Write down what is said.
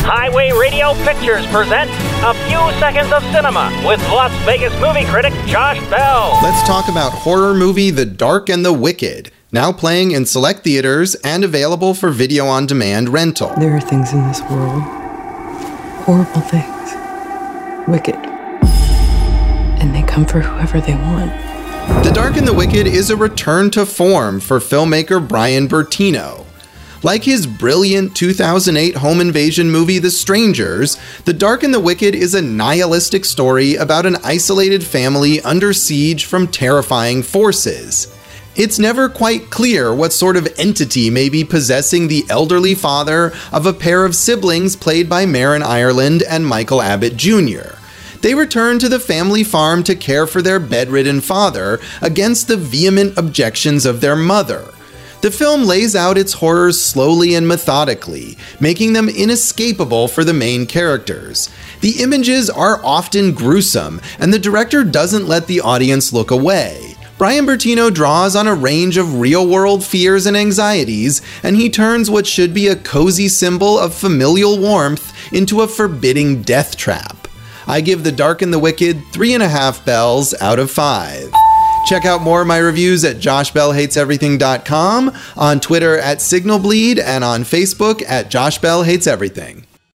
Highway Radio Pictures present A Few Seconds of Cinema with Las Vegas movie critic Josh Bell. Let's talk about horror movie The Dark and the Wicked, now playing in select theaters and available for video on demand rental. There are things in this world, horrible things, wicked, and they come for whoever they want. The Dark and the Wicked is a return to form for filmmaker Brian Bertino. Like his brilliant 2008 home invasion movie The Strangers, The Dark and the Wicked is a nihilistic story about an isolated family under siege from terrifying forces. It's never quite clear what sort of entity may be possessing the elderly father of a pair of siblings played by Marin Ireland and Michael Abbott Jr. They return to the family farm to care for their bedridden father against the vehement objections of their mother. The film lays out its horrors slowly and methodically, making them inescapable for the main characters. The images are often gruesome, and the director doesn't let the audience look away. Brian Bertino draws on a range of real-world fears and anxieties, and he turns what should be a cozy symbol of familial warmth into a forbidding death trap. I give The Dark and the Wicked 3.5 bells out of 5. Check out more of my reviews at joshbellhateseverything.com, on Twitter at SignalBleed, and on Facebook at Josh Bell Hates Everything.